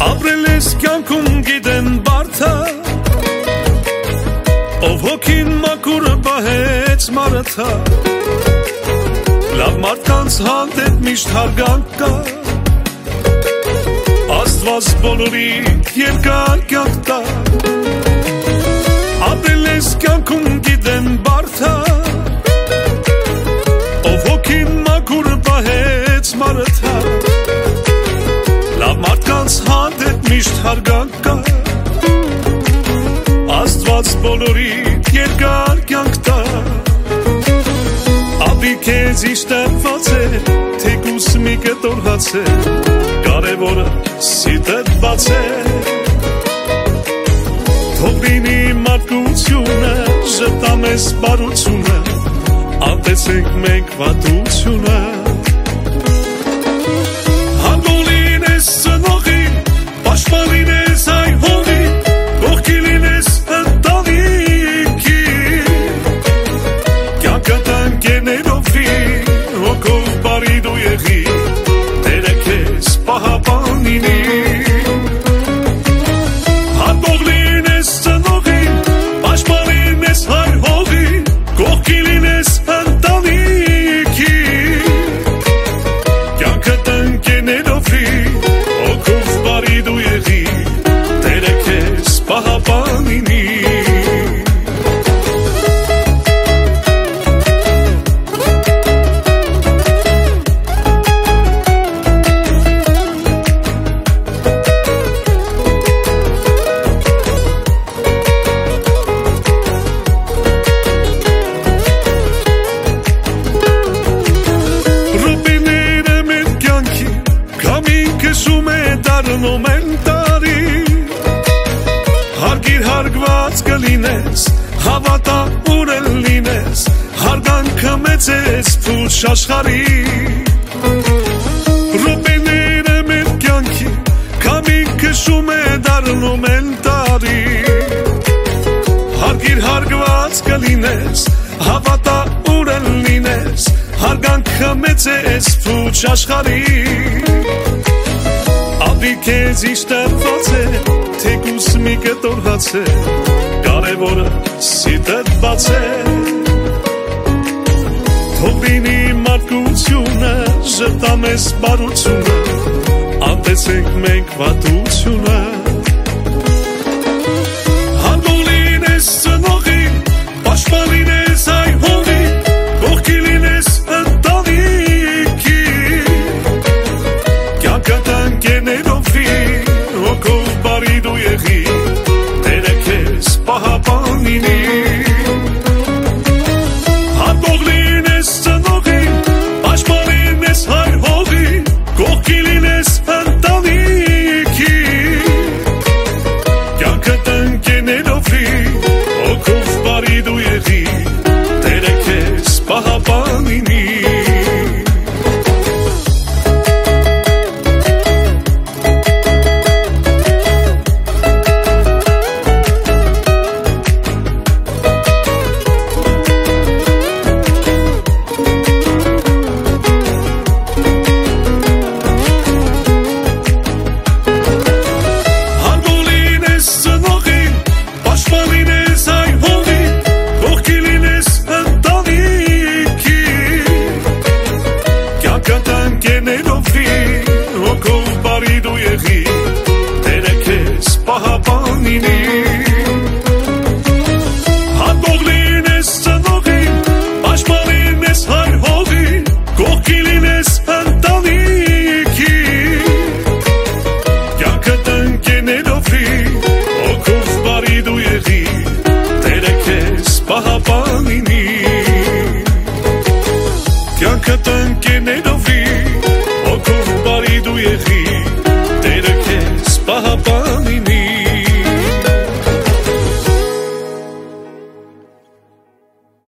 Ապրել ես կյանքում գիտեն բարդա, ով հոգին մաքուրը բահեց մարաթա, լավ մարդկանց հանդեպ միշտ հարգանք կա, Աստված բոլորի երկար կյանք տա, ապրել ես կյանքում գիտեն բարդա, ով հոգին մաքուրը բահեց մարաթա, լավ մարդկանց հանդեպ միշտ հարգանք կա, Աստված բոլորի երկար կյանք տա, ապի քեզ իշտարված է, թեկուս մի կտոր հաց է, կարևորը սիրտդ բաց է, թող լինի մարդկությունը, ժպտամ ես բարությունը, անտեսենք մենք վատությունը, հանդոլին ես ծնողին, պաշտպանին ես այ հողին, կողքին ես ընտանիքի, կյանքդ ընկերներովի, հոգով բարի դու եղի, Տերը քեզ պահապան լինի, հանդողլին ես ծնողին, պաշտպանին ես հայր հողին, կողքին ես ընտանիքի, կյանքդ ընկերներովի, հոգով բարի դու եղի, Տերը քեզ պահապան լինի, Ռուբիները մեր կյանքի, քամին քշում է դառնում են տարի, հարգիր հարգված կլինես, հավատա ուր էլ լինես, հարգանքը մեծես փուշ աշխարհի, Ռուբիները մեր կյանքի, քամին քշում է դառնում են տարի, հարգիր հարգված կլինես, հավատա ուր էլ լինես, հարգանքը մեծես փուշ աշխարհի, ապի քեզ իշտարված է, թեկուս մի կտոր հաց է, կարևորը սիրտդ բաց է, թող լինի մարդկությունը, ժպտամ ես բարությունը, անտեսենք մենք վատությունը, հանդոլին ես ծնողին, պաշտպանին ես այ հողին, կողքին ես ընտանիքի, կյանքդ ընկերներովի, հոգով բարի դու եղի, Տերը քեզ պահապան լինի, հանդողլին ես ծնողին, պաշտպանին ես հայր հողին, կողքին ես ընտանիքի, կյանքդ ընկերներովի, հոգով բարի դու եղի, Տերը քեզ պահապան լինի, հանդոլին ես ծնողին, պաշտպանին ես այ հողին, կողքին ես ընտանիքի, կյանքդ ընկերներովի, հոգով բարի դու եղի, Տերը քեզ պահապան լինի, հանդողլին ես ծնողին, պաշտպանին ես հայր հողին, կողքին ես ընտանիքի, կյանքդ ընկերներովի, հոգով բարի դու եղի, Տերը քեզ պահապան լինի, կյանքդ ընկերներովի,